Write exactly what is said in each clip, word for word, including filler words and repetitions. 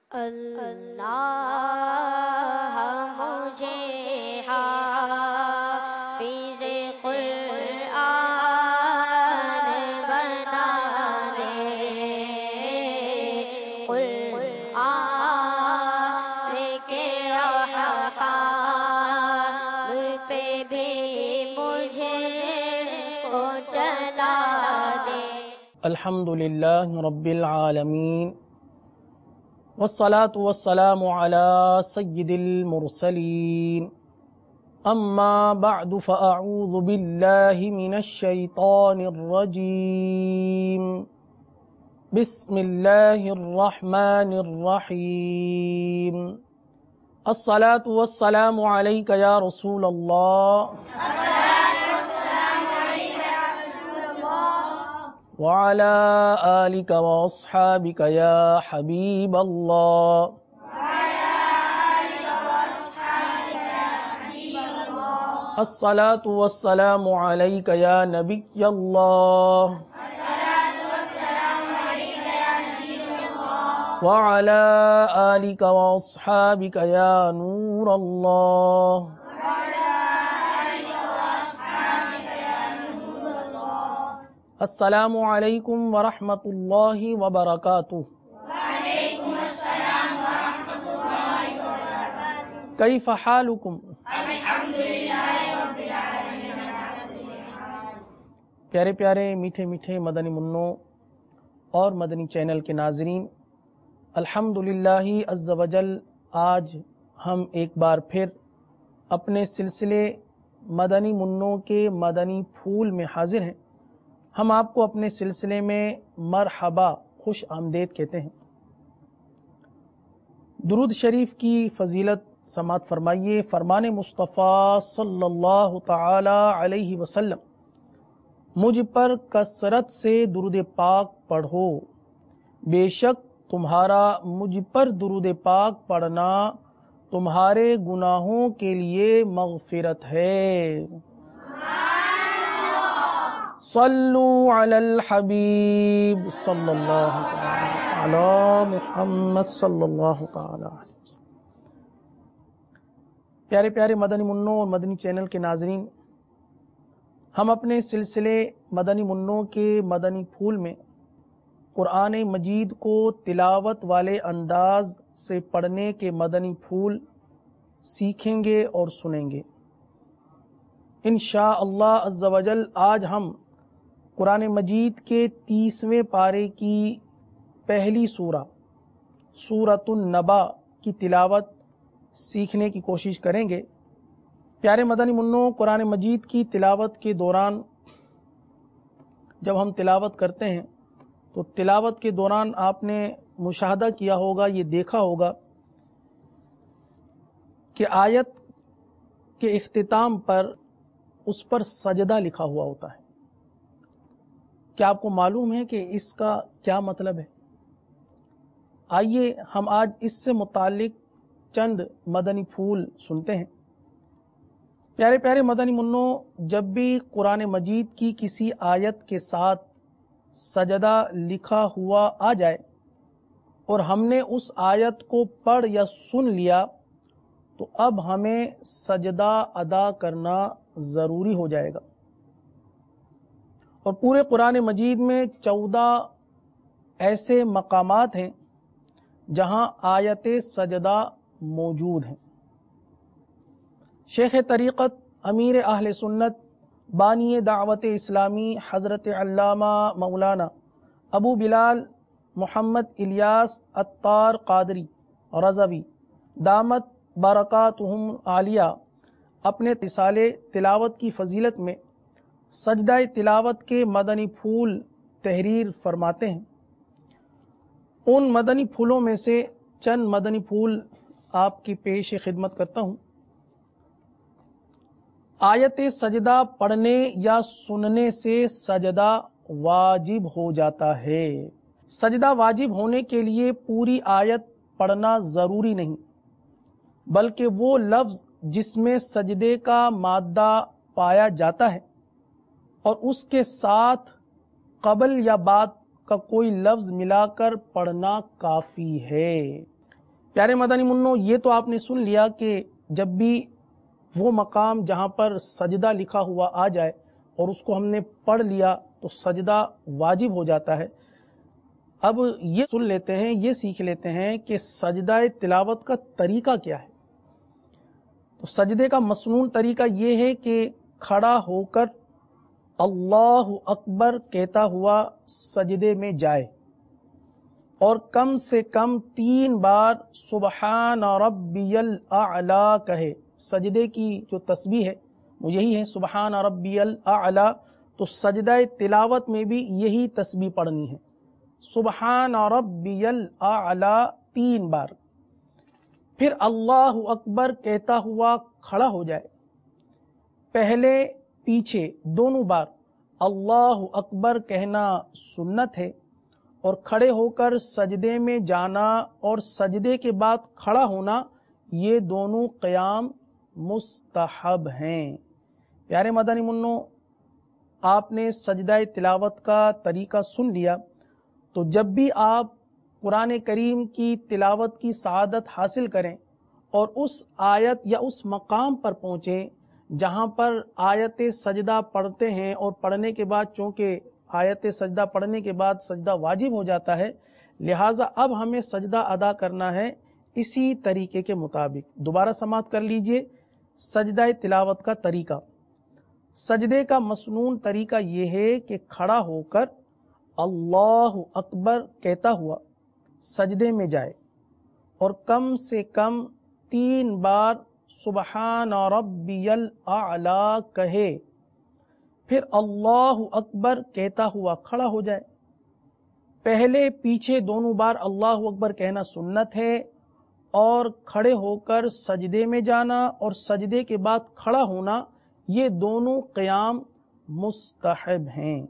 اللہ مجھے حافظ قرآن بنا دے، قرآن کے احکام پہ بھی مجھے کو چلا دے۔ الحمد للہ رب العالمین، والصلاة والسلام على سید المرسلین، اما بعد فاعوذ باللہ من الشیطان الرجیم، بسم اللہ الرحمن الرحیم۔ الصلاة والسلام علیک یا رسول اللہ، وعلى آلك وأصحابك يا حبيب الله، الصلاة والسلام عليك يا نبي الله، وعلى آلك وأصحابك يا نور الله۔ السلام علیکم ورحمۃ اللہ وبرکاتہ۔ وعلیکم السلام ورحمۃ اللہ وبرکاتہ۔ کیف حالکم؟ الحمدللہ رب العالمین۔ پیارے پیارے میٹھے میٹھے مدنی منوں اور مدنی چینل کے ناظرین، الحمدللہ عز وجل آج ہم ایک بار پھر اپنے سلسلے مدنی منوں کے مدنی پھول میں حاضر ہیں۔ ہم آپ کو اپنے سلسلے میں مرحبا، خوش آمدید کہتے ہیں۔ درود شریف کی فضیلت سماعت فرمائیے۔ فرمان مصطفیٰ صلی اللہ تعالی علیہ وسلم، مجھ پر کثرت سے درود پاک پڑھو، بے شک تمہارا مجھ پر درود پاک پڑھنا تمہارے گناہوں کے لیے مغفرت ہے۔ صلو علی الحبیب صلی اللہ تعالی علی محمد صلی اللہ تعالی علیہ وسلم۔ پیارے پیارے مدنی منوں اور مدنی چینل کے ناظرین، ہم اپنے سلسلے مدنی منوں کے مدنی پھول میں قرآن مجید کو تلاوت والے انداز سے پڑھنے کے مدنی پھول سیکھیں گے اور سنیں گے انشاءاللہ عز و جل۔ آج ہم قرآن مجید کے تیسویں پارے کی پہلی سورہ سورۃ النبا کی تلاوت سیکھنے کی کوشش کریں گے۔ پیارے مدنی منوں، قرآن مجید کی تلاوت کے دوران جب ہم تلاوت کرتے ہیں تو تلاوت کے دوران آپ نے مشاہدہ کیا ہوگا، یہ دیکھا ہوگا کہ آیت کے اختتام پر اس پر سجدہ لکھا ہوا ہوتا ہے۔ کیا آپ کو معلوم ہے کہ اس کا کیا مطلب ہے؟ آئیے ہم آج اس سے متعلق چند مدنی پھول سنتے ہیں۔ پیارے پیارے مدنی منوں، جب بھی قرآن مجید کی کسی آیت کے ساتھ سجدہ لکھا ہوا آ جائے اور ہم نے اس آیت کو پڑھ یا سن لیا تو اب ہمیں سجدہ ادا کرنا ضروری ہو جائے گا۔ اور پورے قرآن مجید میں چودہ ایسے مقامات ہیں جہاں آیت سجدہ موجود ہیں۔ شیخ طریقت، امیر اہل سنت، بانی دعوت اسلامی حضرت علامہ مولانا ابو بلال محمد الیاس عطار قادری رضوی دامت برکاتہم عالیہ اپنے رسالے تلاوت کی فضیلت میں سجدہ تلاوت کے مدنی پھول تحریر فرماتے ہیں۔ ان مدنی پھولوں میں سے چند مدنی پھول آپ کی پیش خدمت کرتا ہوں۔ آیت سجدہ پڑھنے یا سننے سے سجدہ واجب ہو جاتا ہے۔ سجدہ واجب ہونے کے لیے پوری آیت پڑھنا ضروری نہیں، بلکہ وہ لفظ جس میں سجدے کا مادہ پایا جاتا ہے اور اس کے ساتھ قبل یا بعد کا کوئی لفظ ملا کر پڑھنا کافی ہے۔ پیارے مدنی منو، یہ تو آپ نے سن لیا کہ جب بھی وہ مقام جہاں پر سجدہ لکھا ہوا آ جائے اور اس کو ہم نے پڑھ لیا تو سجدہ واجب ہو جاتا ہے۔ اب یہ سن لیتے ہیں، یہ سیکھ لیتے ہیں کہ سجدہ تلاوت کا طریقہ کیا ہے۔ تو سجدے کا مسنون طریقہ یہ ہے کہ کھڑا ہو کر اللہ اکبر کہتا ہوا سجدے میں جائے اور کم سے کم تین بار سبحان ربی الاعلی کہے۔ سجدے کی جو تسبیح ہے وہ یہی ہے سبحان ربی الاعلی، تو سجدہ تلاوت میں بھی یہی تسبیح پڑھنی ہے، سبحان ربی الاعلی تین بار۔ پھر اللہ اکبر کہتا ہوا کھڑا ہو جائے، پہلے پیچھے دونوں بار اللہ اکبر کہنا سنت ہے، اور کھڑے ہو کر سجدے میں جانا اور سجدے کے بعد کھڑا ہونا یہ دونوں قیام مستحب ہیں۔ پیارے مدنی منو، آپ نے سجدہ تلاوت کا طریقہ سن لیا، تو جب بھی آپ قرآن کریم کی تلاوت کی سعادت حاصل کریں اور اس آیت یا اس مقام پر پہنچیں جہاں پر آیت سجدہ پڑھتے ہیں، اور پڑھنے کے بعد چونکہ آیت سجدہ پڑھنے کے بعد سجدہ واجب ہو جاتا ہے، لہٰذا اب ہمیں سجدہ ادا کرنا ہے اسی طریقے کے مطابق۔ دوبارہ سماعت کر لیجئے سجدہ تلاوت کا طریقہ۔ سجدے کا مسنون طریقہ یہ ہے کہ کھڑا ہو کر اللہ اکبر کہتا ہوا سجدے میں جائے اور کم سے کم تین بار سبحان ربی الاعلی کہے، پھر اللہ اکبر کہتا ہوا کھڑا ہو جائے۔ پہلے پیچھے دونوں بار اللہ اکبر کہنا سنت ہے، اور کھڑے ہو کر سجدے میں جانا اور سجدے کے بعد کھڑا ہونا یہ دونوں قیام مستحب ہیں۔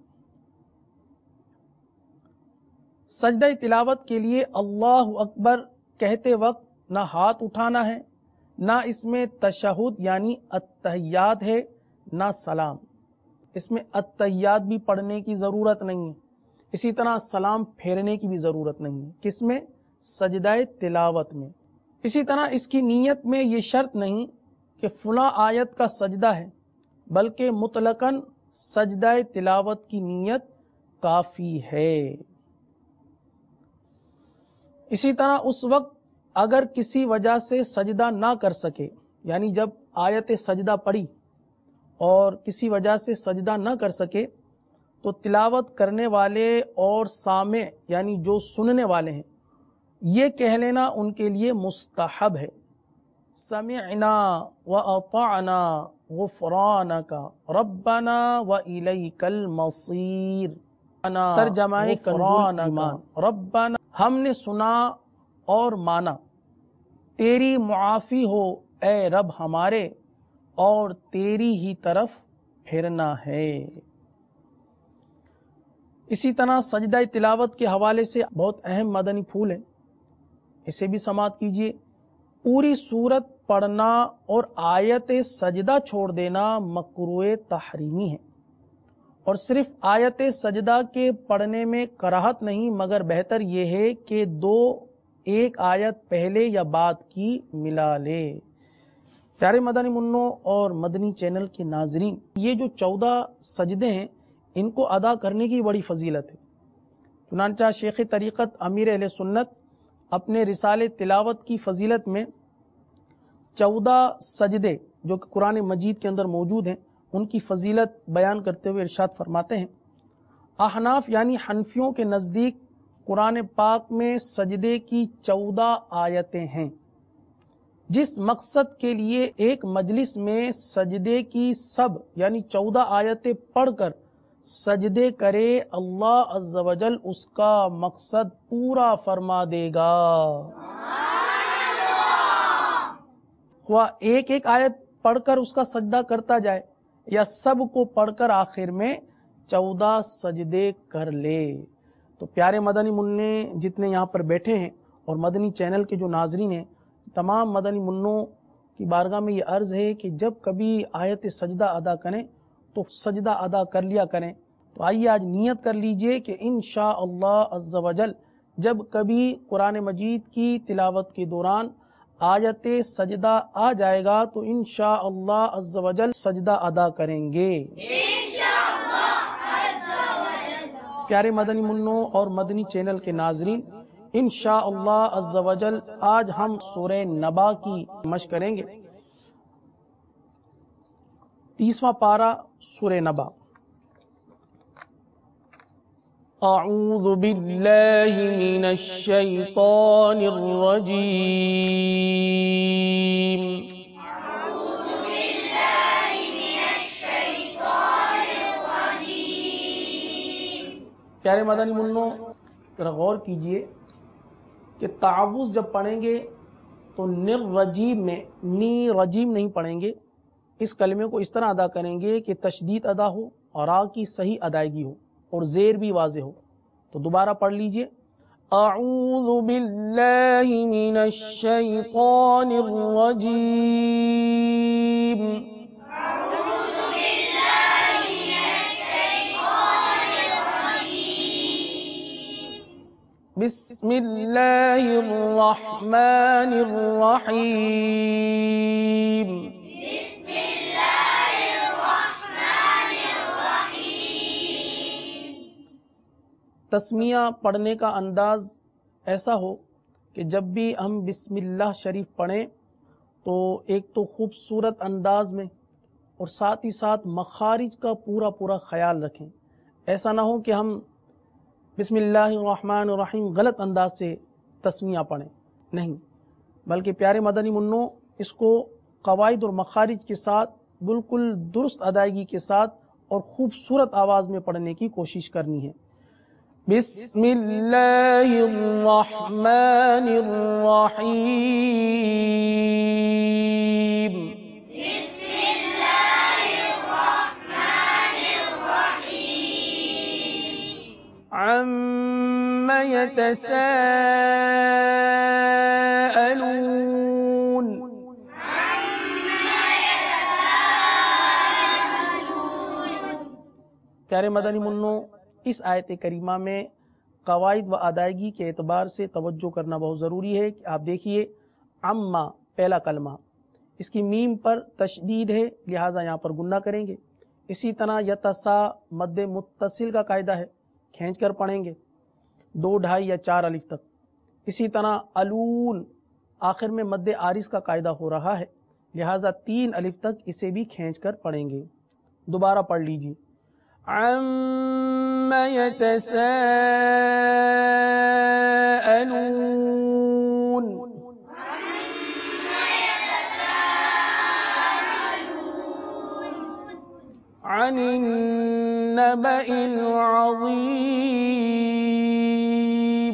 سجدہ تلاوت کے لیے اللہ اکبر کہتے وقت نہ ہاتھ اٹھانا ہے، نہ اس میں تشہد یعنی التحیات ہے، نہ سلام۔ اس میں التحیات بھی پڑھنے کی ضرورت نہیں ہے، اسی طرح سلام پھیرنے کی بھی ضرورت نہیں ہے۔ کس میں؟ سجدہ تلاوت میں۔ اسی طرح اس کی نیت میں یہ شرط نہیں کہ فلاں آیت کا سجدہ ہے، بلکہ مطلقاً سجدہ تلاوت کی نیت کافی ہے۔ اسی طرح اس وقت اگر کسی وجہ سے سجدہ نہ کر سکے، یعنی جب آیت سجدہ پڑھی اور کسی وجہ سے سجدہ نہ کر سکے، تو تلاوت کرنے والے اور سامع یعنی جو سننے والے ہیں یہ کہہ لینا ان کے لیے مستحب ہے، سمعنا واطعنا غفرانک ربنا والیک المصیر۔ ترجمہ کنزُ ایمان، ربنا ہم نے سنا اور مانا، تیری معافی ہو اے رب ہمارے، اور تیری ہی طرف پھرنا ہے۔ اسی طرح سجدہ تلاوت کے حوالے سے بہت اہم مدنی پھول ہے، اسے بھی سماعت کیجیے۔ پوری سورت پڑھنا اور آیت سجدہ چھوڑ دینا مکروہ تحریمی ہے، اور صرف آیت سجدہ کے پڑھنے میں کراہت نہیں، مگر بہتر یہ ہے کہ دو ایک آیت پہلے یا بعد کی ملا لے۔ پیارے مدنی منو اور مدنی چینل کے ناظرین، یہ جو چودہ سجدے ہیں ان کو ادا کرنے کی بڑی فضیلت ہے۔ چنانچہ شیخ طریقت امیر اہل سنت اپنے رسالے تلاوت کی فضیلت میں چودہ سجدے جو کہ قرآن مجید کے اندر موجود ہیں ان کی فضیلت بیان کرتے ہوئے ارشاد فرماتے ہیں، احناف یعنی حنفیوں کے نزدیک قرآن پاک میں سجدے کی چودہ آیتیں ہیں۔ جس مقصد کے لیے ایک مجلس میں سجدے کی سب یعنی چودہ آیتیں پڑھ کر سجدے کرے، اللہ عز و جل اس کا مقصد پورا فرما دے گا۔ ہوا ایک ایک آیت پڑھ کر اس کا سجدہ کرتا جائے، یا سب کو پڑھ کر آخر میں چودہ سجدے کر لے۔ تو پیارے مدنی مننے جتنے یہاں پر بیٹھے ہیں اور مدنی چینل کے جو ناظرین ہیں، تمام مدنی منوں کی بارگاہ میں یہ عرض ہے کہ جب کبھی آیت سجدہ ادا کریں تو سجدہ ادا کر لیا کریں۔ تو آئیے آج نیت کر لیجئے کہ انشاءاللہ عز و جل جب کبھی قرآن مجید کی تلاوت کے دوران آیت سجدہ آ جائے گا تو انشاءاللہ عز و جل سجدہ ادا کریں گے. پیارے مدنی منوں اور مدنی چینل کے ناظرین، انشاءاللہ عز و جل آج ہم سورہ نبا کی مشق کریں گے. تیسواں پارہ سورہ نبا. اعوذ باللہ من الشیطان الرجیم. اعوذ باللہ من الشیطان الرجیم. پیارے مدنی منوں ذرا غور کیجئے کہ تعوذ جب پڑھیں گے تو نر رجیم میں نی رجیم نہیں پڑھیں گے. اس کلمے کو اس طرح ادا کریں گے کہ تشدید ادا ہو اور آ کی صحیح ادائیگی ہو اور زیر بھی واضح ہو. تو دوبارہ پڑھ لیجئے. اعوذ باللہ من الشیطان الرجیم. اعوذ باللہ من الشیطان الرجیم. بسم اللہ الرحمن الرحیم. بسم اللہ الرحمن الرحیم. تسمیہ پڑھنے کا انداز ایسا ہو کہ جب بھی ہم بسم اللہ شریف پڑھیں تو ایک تو خوبصورت انداز میں اور ساتھ ہی ساتھ مخارج کا پورا پورا خیال رکھیں. ایسا نہ ہو کہ ہم بسم اللہ الرحمن الرحیم غلط انداز سے تسمیہ پڑھیں، نہیں، بلکہ پیارے مدنی منوں اس کو قواعد اور مخارج کے ساتھ بالکل درست ادائیگی کے ساتھ اور خوبصورت آواز میں پڑھنے کی کوشش کرنی ہے. بسم اللہ الرحمن الرحیم. بسم اللہ الرحمن الرحیم. عم يتساءلون. پیارے مدنی منوں اس آیت کریمہ میں قواعد و ادائیگی کے اعتبار سے توجہ کرنا بہت ضروری ہے کہ آپ دیکھیے عما پہلا کلمہ، اس کی میم پر تشدید ہے لہٰذا یہاں پر گنہ کریں گے. اسی طرح یتسا مد متصل کا قاعدہ ہے، کھینچ کر پڑھیں گے دو ڈھائی یا چار الف تک. اسی طرح الون آخر میں مد عارض کا قاعدہ ہو رہا ہے لہٰذا تین الف تک اسے بھی کھینچ کر پڑھیں گے. دوبارہ پڑھ لیجیے. عم يتساءلون. عن النبأ العظيم.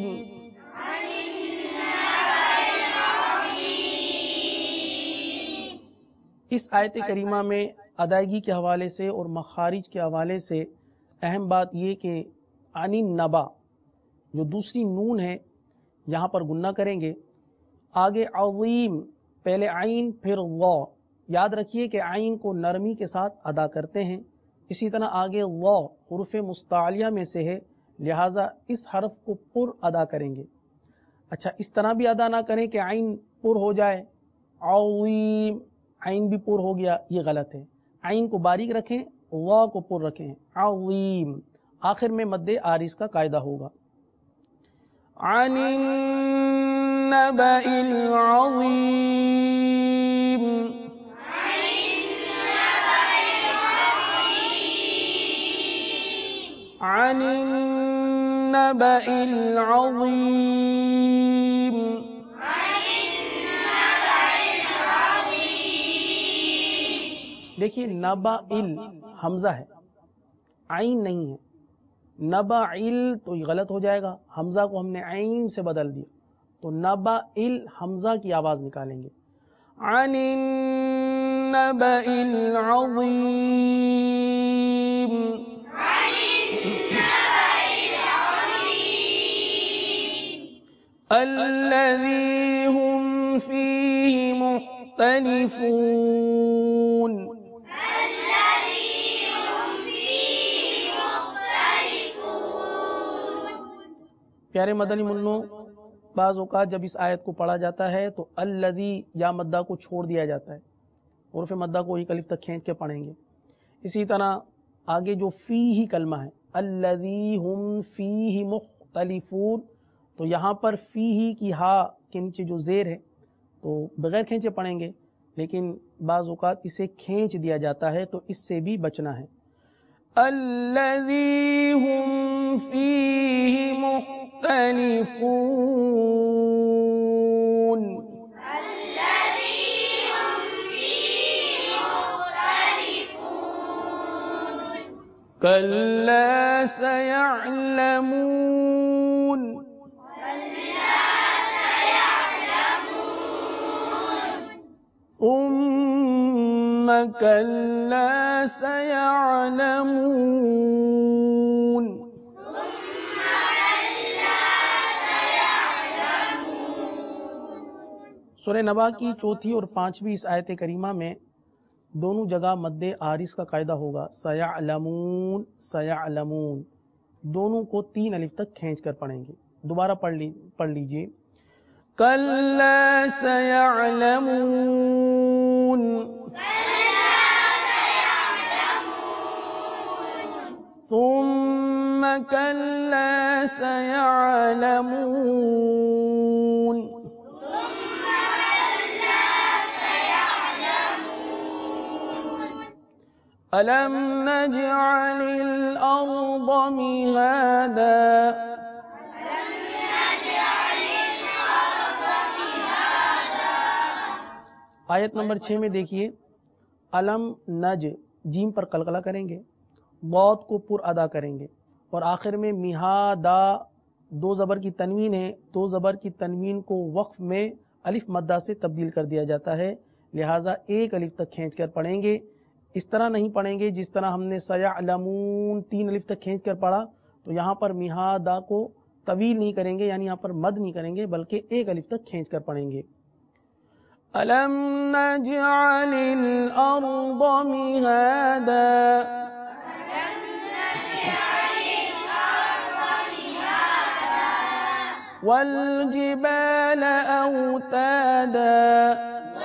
اس آیت کریمہ میں ادائیگی کے حوالے سے اور مخارج کے حوالے سے اہم بات یہ کہ عن النبا جو دوسری نون ہے یہاں پر گنہ کریں گے. آگے عظیم پہلے عین پھر وا، یاد رکھیے کہ عین کو نرمی کے ساتھ ادا کرتے ہیں. اسی طرح آگے وا حروف مستعلیہ میں سے ہے لہٰذا اس حرف کو پر ادا کریں گے. اچھا اس طرح بھی ادا نہ کریں کہ عین پر ہو جائے، عظیم عین بھی پر ہو گیا، یہ غلط ہے. عین کو باریک رکھیں، وا کو پر رکھیں. عظیم آخر میں مد عارض کا قاعدہ ہوگا. عن النبأ العظیم. عن النبأ العظیم. دیکھیے نبا ال حمزہ ہے، عین نہیں ہے. نبا ال تو یہ غلط ہو جائے گا، حمزہ کو ہم نے عین سے بدل دیا تو نبا ال حمزہ کی آواز نکالیں گے. عن النبأ العظیم. الذي هم فيه مختلفون. پیارے مدنی منوں، بعض اوقات جب اس آیت کو پڑھا جاتا ہے تو الذی یا مدہ کو چھوڑ دیا جاتا ہے، حروف مدہ کو ایک الف تک کھینچ کے پڑھیں گے. اسی طرح آگے جو فی ہی کلمہ ہے الذی ہم فیہ مختلفون، تو یہاں پر فی ہی کی ہا کے نیچے جو زیر ہے تو بغیر کھینچے پڑھیں گے، لیکن بعض اوقات اسے کھینچ دیا جاتا ہے تو اس سے بھی بچنا ہے. الذی ہم فیہ مختلفون، کلا سیعلمون، ثم کلا سیعلمون. سورہ نبا کی چوتھی اور پانچویں اس آیت کریمہ میں دونوں جگہ مد عارض کا قاعدہ ہوگا. سیعلمون سیعلمون دونوں کو تین الف تک کھینچ کر پڑھیں گے. دوبارہ پڑھ لی پڑھ لیجئے. کلا سیعلمون، ثم کلا سیعلمون. أَلَمْ نَجْعَلِ الْأَرْضَ مِهَادًا، آیت نمبر چھ میں دیکھیے علم نج جیم پر قلقلہ کریں گے، ضاد کو پر ادا کریں گے، اور آخر میں مہادا دو زبر کی تنوین ہے، دو زبر کی تنوین کو وقف میں الف مدہ سے تبدیل کر دیا جاتا ہے، لہٰذا ایک الف تک کھینچ کر پڑھیں گے. اس طرح نہیں پڑھیں گے جس طرح ہم نے سیعلمون تین الف تک کھینچ کر پڑھا، تو یہاں پر مہادا کو طویل نہیں کریں گے، یعنی یہاں پر مد نہیں کریں گے بلکہ ایک الف تک کھینچ کر پڑھیں گے. أَلَمْ نَجْعَلِ الْأَرْضَ مِهَادًا، وَالْجِبَالَ أَوْتَادًا،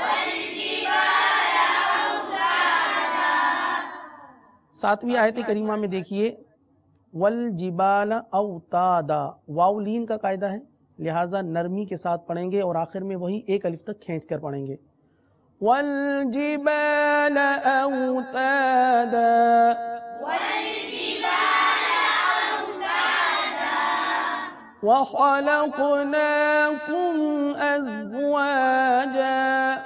ساتویں آیت کریمہ میں دیکھیے والجبال اوتادا، واو لین کا قاعدہ ہے، لہٰذا نرمی کے ساتھ پڑھیں گے اور آخر میں وہی ایک الف تک کھینچ کر پڑھیں گے. والجبال اوتادا، وخلقناكم أزواجا،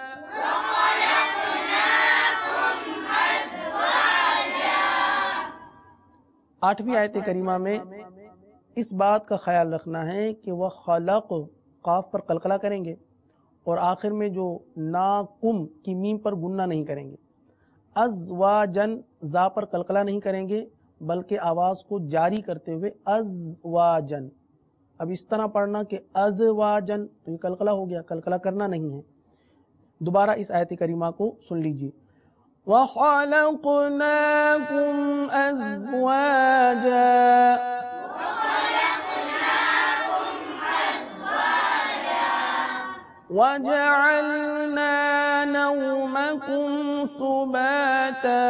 آٹھویں آیت کریمہ میں اس بات کا خیال رکھنا ہے کہ وہ خلق قاف پر قلقلہ کریں گے اور آخر میں جو ناکم کی میم پر گننا نہیں کریں گے. ازواجن زا پر قلقلہ نہیں کریں گے بلکہ آواز کو جاری کرتے ہوئے ازواجن. اب اس طرح پڑھنا کہ ازواجن تو یہ قلقلہ ہو گیا، قلقلہ کرنا نہیں ہے. دوبارہ اس آیت کریمہ کو سن لیجیے. وَخَلَقْنَاكُمْ أَزْوَاجًا، وَجَعَلْنَا نَوْمَكُمْ سُبَاتًا،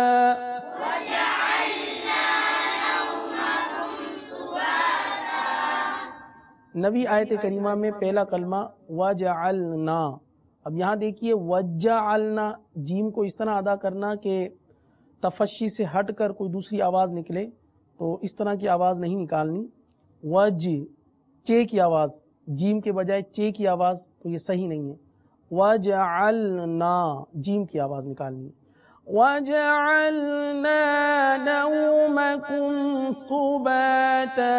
نبی آیت کریمہ میں پہلا کلمہ وَجَعَلْنَا. اب یہاں دیکھیے وَجَعَلْنَا جیم کو اس طرح ادا کرنا کہ تفشی سے ہٹ کر کوئی دوسری آواز نکلے، تو اس طرح کی آواز نہیں نکالنی. وج چے کی آواز، جیم کے بجائے چے کی آواز، تو یہ صحیح نہیں ہے. وَجَعَلْنَا جیم کی آواز نکالنی. وَجَعَلْنَا نَوْمَكُمْ سُبَاتًا،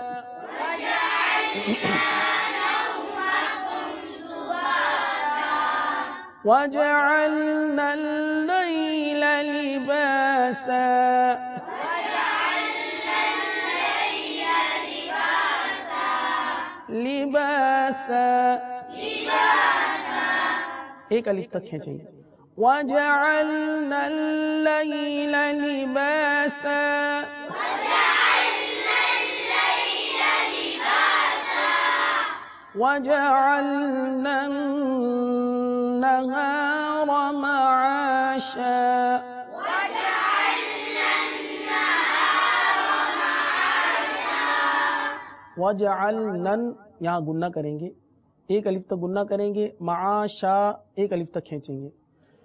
وَجَعَلْنَا اللَّيْلَ لِبَاسًا، لباسا ایک الف تک کھینچیں گے. وَجَعَلْنَا اللَّيْلَ لِبَاسًا، وجعلنا النهار معاشا وجعلنا یہاں گننا کریں گے، ایک الف تک گننا کریں گے، معاشا ایک الف تک کھینچیں گے.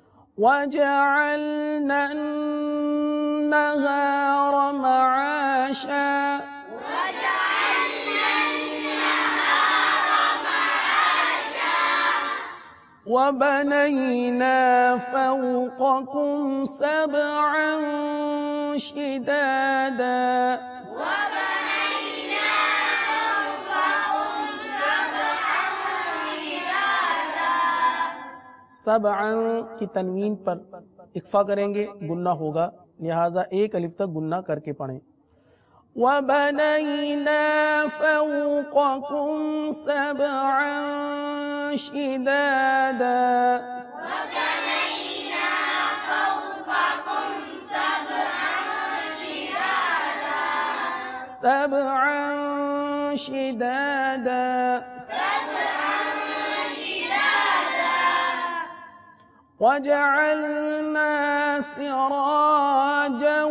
وجعلنا النهار معاشا وبنينا فوقكم سبعا شدادا سبعا کی تنوین پر اکفا کریں گے، گننا ہوگا، لہذا ایک الف تک گننا کر کے پڑھیں. وَبَنَيْنَا فَوْقَكُمْ سَبْعًا شِدَادًا وَبَنَيْنَا فَوْقَكُمْ سَبْعًا شِدَادًا سَبْعًا شِدَادًا وَجَعَلْنَا سِرَاجًا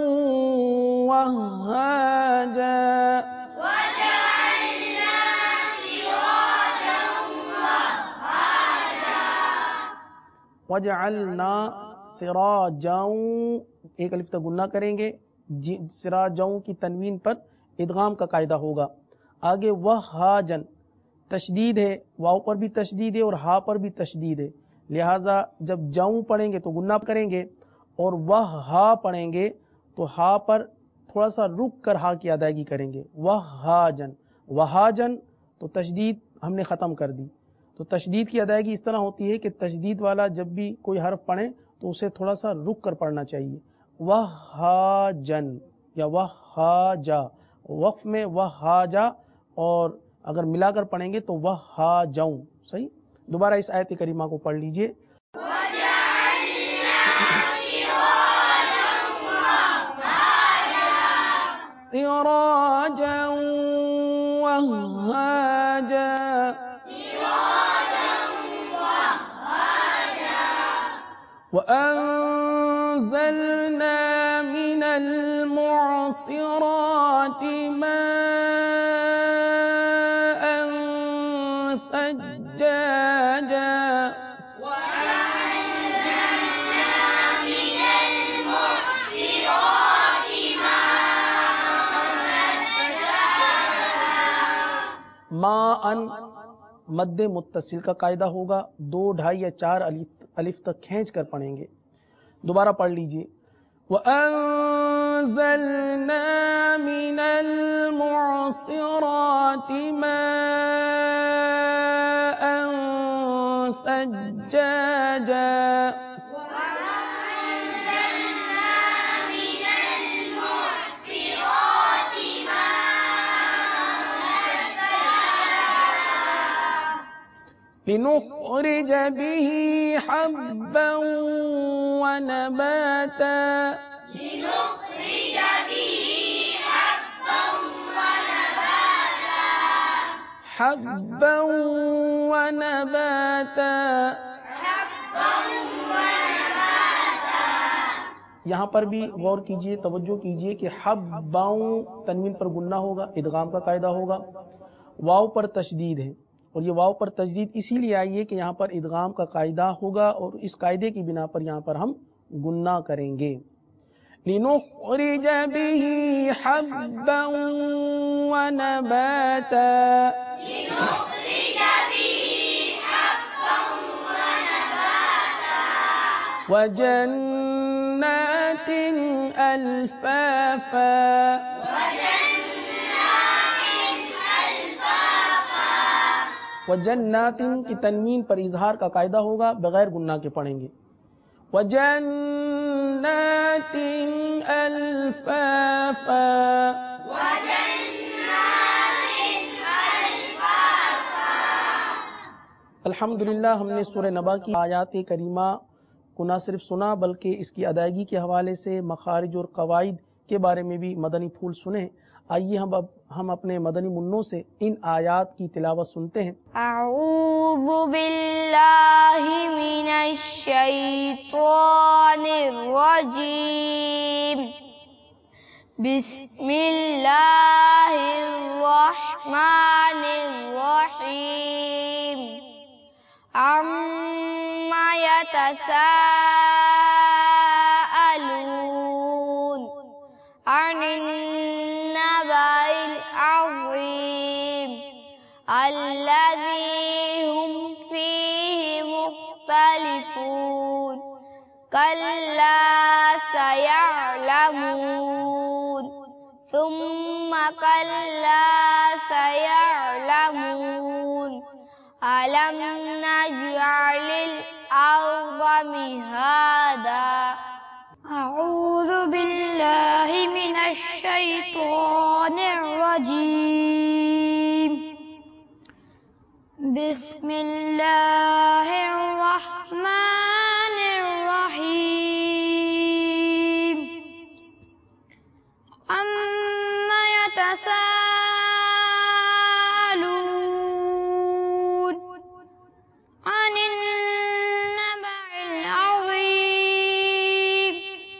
وَهَّاجًا وَجَعَلْنَا سِرَاجًا وَهَّاجًا وَجَعَلْنَا سِرَاجًا ایک الف تک گننا کریں گے، سراجوں کی تنوین پر ادغام کا قاعدہ ہوگا. آگے وَهَّاجًا تشدید ہے، واو پر بھی تشدید ہے اور ہا پر بھی تشدید ہے، لہٰذا جب جاؤں پڑھیں گے تو گننا کریں گے، اور وہ ہا پڑھیں گے تو ہا پر تھوڑا سا رک کر ہا کی ادائیگی کریں گے. وہاجن وہاجن تو تشدید ہم نے ختم کر دی. تو تشدید کی ادائیگی اس طرح ہوتی ہے کہ تشدید والا جب بھی کوئی حرف پڑھیں تو اسے تھوڑا سا رک کر پڑھنا چاہیے. وہاجن یا وہاجا، وقف میں وہاجا، اور اگر ملا کر پڑھیں گے تو وہاجوں. صحیح. دوبارہ اس آیت کریمہ کو پڑھ لیجئے. سراجا وهاجا وأنزلنا من المعصرات ماء ثجاجا ماء مد متصل کا قاعدہ ہوگا، دو ڈھائی یا چار الف تک کھینچ کر پڑھیں گے. دوبارہ پڑھ لیجئے. وَأَنزَلْنَا مِنَ الْمُعْصِرَاتِ مَاءً ثَجَّاجًا لنخرج به حبا ونباتا لنخرج به حبا ونباتا حبا ونباتا حبا ونباتا. یہاں پر بھی غور کیجئے، توجہ کیجئے کہ حباؤں تنوین پر گننا ہوگا، ادغام کا قاعدہ ہوگا. واو پر تشدید ہے، اور یہ واو پر تشدید اسی لیے آئی ہے کہ یہاں پر ادغام کا قاعدہ ہوگا، اور اس قاعدے کی بنا پر یہاں پر ہم گننا کریں گے. لِنُخْرِجَ بِهِ حَبًّا وَنَبَاتًا لنخرج به حبا ونباتا وَجَنَّاتٍ أَلْفَافًا وَجَنَّاتٍ کی تنوین پر اظہار کا قاعدہ ہوگا، بغیر گننا کے پڑھیں گے. وَجَنَّاتٍ أَلْفَافًا الحمدللہ ہم نے سورہ نبا کی آیات کریمہ کو نہ صرف سنا بلکہ اس کی ادائیگی کے حوالے سے مخارج اور قواعد کے بارے میں بھی مدنی پھول سنے. آئیے ہم اب ہم اپنے مدنی منوں سے ان آیات کی تلاوت سنتے ہیں۔ اعوذ باللہ من الشیطان الرجیم، بسم اللہ الرحمن الرحیم، عما یتساءلون عن النبأ العظیم الذی هم فیہ مختلفون، کلا سیعلمون ثم کلا سیعلمون أَلَمْ نَجْعَلِ الْأَرْضَ مِهَادًا۔ أعوذ باللہ من الشیطان الرجیم، بسم اللہ الرحمن الرحیم، عما يتساءلون عن النبأ العظيم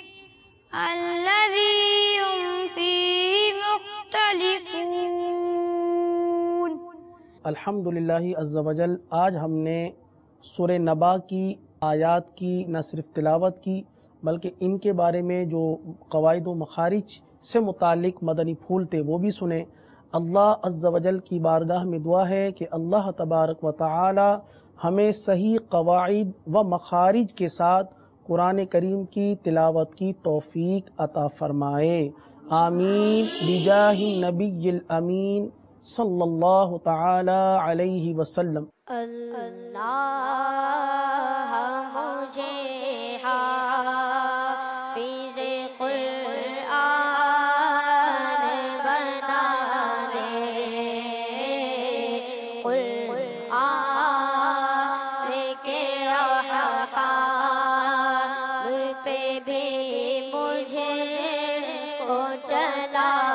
الذي هم فيه مختلفون۔ الحمدللہ عز وجل، آج ہم نے سورہ نبا کی آیات کی نہ صرف تلاوت کی بلکہ ان کے بارے میں جو قواعد و مخارج سے متعلق مدنی پھول تھے وہ بھی سنے۔ اللہ عز وجل کی بارگاہ میں دعا ہے کہ اللہ تبارک و تعالی ہمیں صحیح قواعد و مخارج کے ساتھ قرآن کریم کی تلاوت کی توفیق عطا فرمائے، آمین بجاہ نبی الامین صلی اللہ تعالی علیہ وسلم۔ اللہ مجھے حافظ قرآن بنا دے، قرآن کے احکام پہ بھی مجھے کو چلا